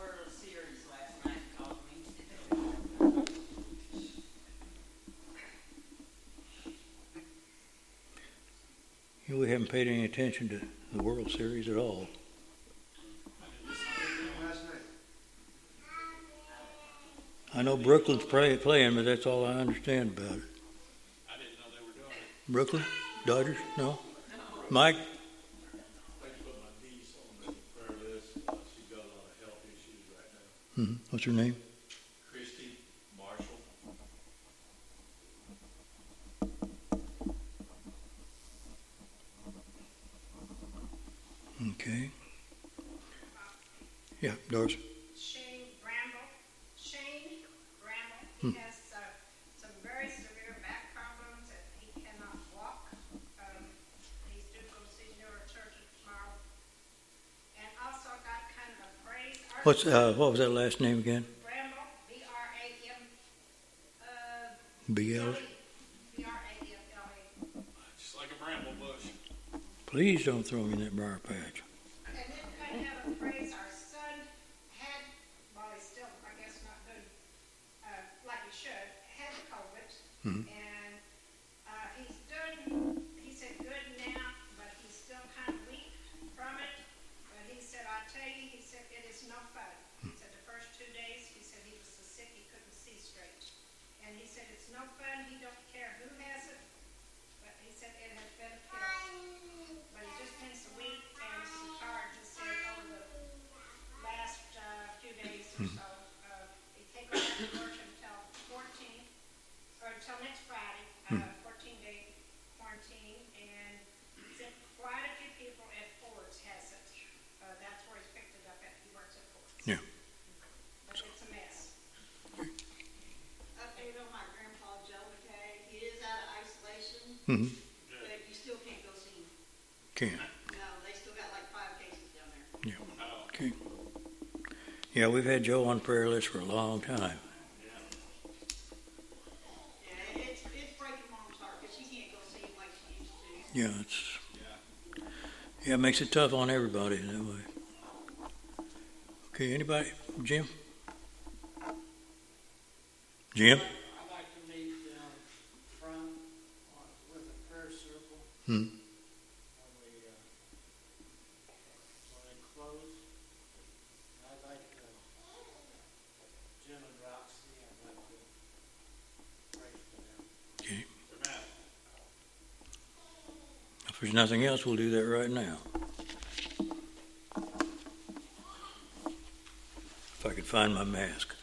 paid any attention to the World Series at all. Last night. I know Brooklyn's play, playing, but that's all I understand about it. I didn't know they were doing it. Brooklyn? Dodgers? No? Mike? I put my niece on the prayer list. Uh, She's got a lot of health issues right now. Mm-hmm. What's her name? Christy Marshall. Okay. Yeah, Doris. Shane Bramble. Shane Bramble, Hmm. he has uh, some very severe back problems and he cannot walk. Um, he's due to go see neurosurgeon tomorrow. And also got kind of a praise. What's uh, what was that last name again? Bramble, B R A M, uh, B L. B R A M L E. Just like a bramble bush. Please don't throw me in that briar patch. And then kind of have a praise. Our son had, well, he's still, I guess, not doing uh, like he should, had the COVID. Mhm. And uh, he's doing, he said, good now, but he's still kind of weak from it. But he said, I tell you, he said, it is no fun. He said, the first two days, he said he was so sick he couldn't see straight. And he said, it's no fun. He don't care who has it. But he said, it has been a pill. But he's just been so weak and so tired, just said over the last uh, few days or so. Uh, he take off from work until fourteen, or until next Friday, uh, fourteen day quarantine, and said quite a few people at Ford's has it. Uh, that's where he's picked it up at. He works at Ford's. Yeah. But it's a mess. Update on my grandpa Joe McKay. He is out of isolation, Mm-hmm. but you still can't go see him. Can. No, they still got like five cases down there. Yeah. Okay. Yeah, we've had Joe on prayer list for a long time. Yeah, it's, it's breaking mom's heart because she can't go see him like she used to. Yeah, it's yeah, it makes it tough on everybody that way. Okay, anybody? Jim? Jim? I'd like to meet down front on, with a prayer circle Hmm. when we, uh, when they close. I'd like to, Jim and Roxy, I'd like to pray for them. Okay. Amen. If there's nothing else, we'll do that right now. If I could find my mask.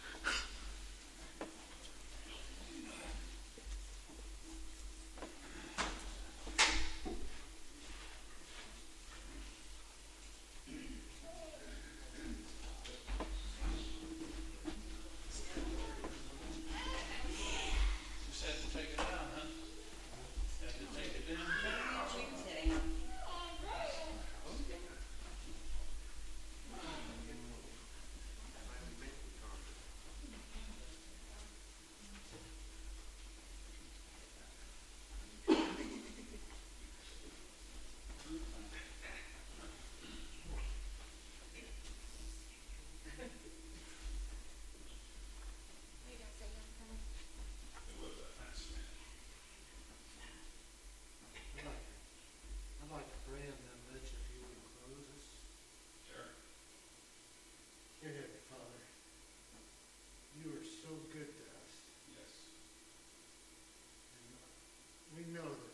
Just had to take it down, huh? Had to take it down. Sitting. I'd like, I'd like to pray and then Mitch, if you would close us. Sure. Dear Heavenly Father, you are so good to us. Yes. And we know that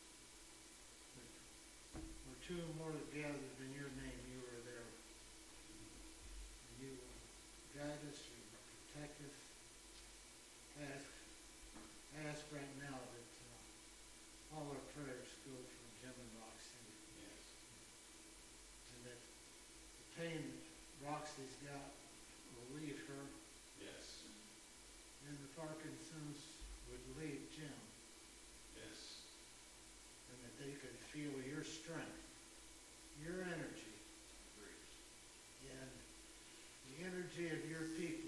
where two or more are gathered in your name, you are there. And you will guide us, you will protect us. Ask, ask right now that uh, all our prayers go for Jim and Roxy. Yes. And that the pain that Roxy's got will leave her, Yes. and the Parkinson's would leave Jim, Yes. and that they could feel your strength, your energy, Agreed. and the energy of your people